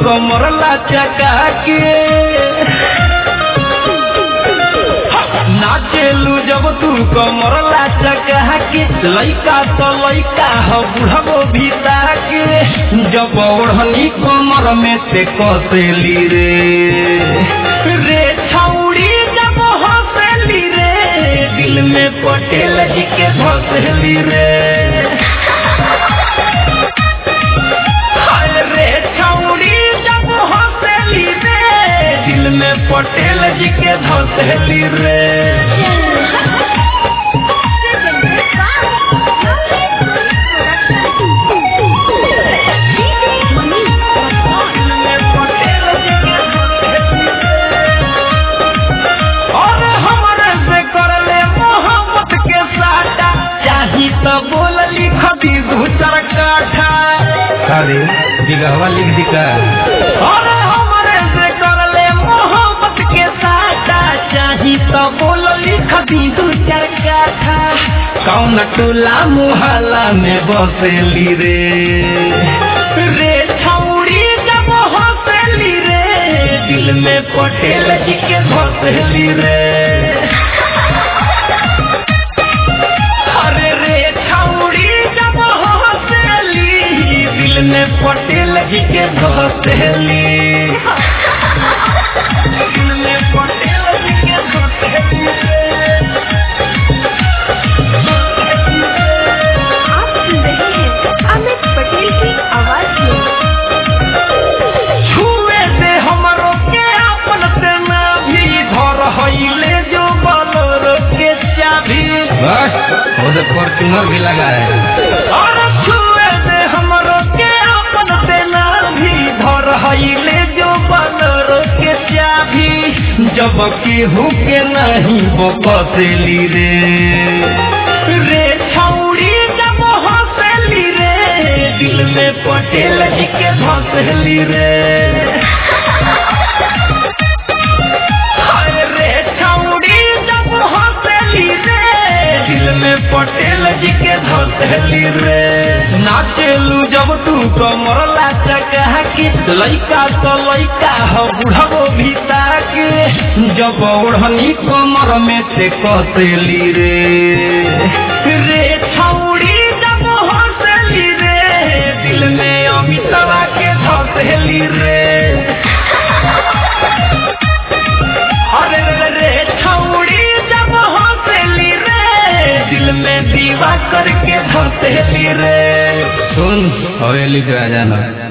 कमर लचका के नाचेलू जब तू कमर लचका के लइका तो लइका हो बुढ़बो भीता के जब ओढ़नी कमर में से कसेली रे छौड़ी जब हंसली रे दिल में पटेल जी के धसली रे रे छौड़ी जब हंसली रे दिल में पटेल जी के धसली रे बोल लिख दी दू चार काठा अरे दिगहवा लिख दी का अरे हमारे से कर ले मोहब्बत के साटा चाही तो बोल लिख दी दू चार काठा कौन टोला मुहल्ला में बसेली रे छौड़ी जब हंसली रे दिल में पटेल जी के धसली रे पटेल जी के धसली पटेल जी के धसली आप सुन रहे हैं अमित पटेल की आवाज में छुए से हमरो के अपन से ना भी घर हईले जो बलोर के चाबी बस वो तो फॉर्च्यूनर भी लगा है और छुए से हमरो के हईले जो बलोर के चाबी जब केहू के नहीं बकसेली रे छौड़ी जब हंसली रे दिल में पटेल जी के धसली रे छौड़ी जब हंसली रे दिल में पटेल जी के धसली रे नाचेलू जब तू कमर लचका के लइका तो लइका हो बुढ़बो भीता के जब ओढ़नी कमर में से कसेली रे छौड़ी जब हंसली रे दिल में अमितवा के धसली रे अरे छौड़ी जब हंसली रे दिल में दीवा करके धसली रे सुन हवेली पे आ जाना।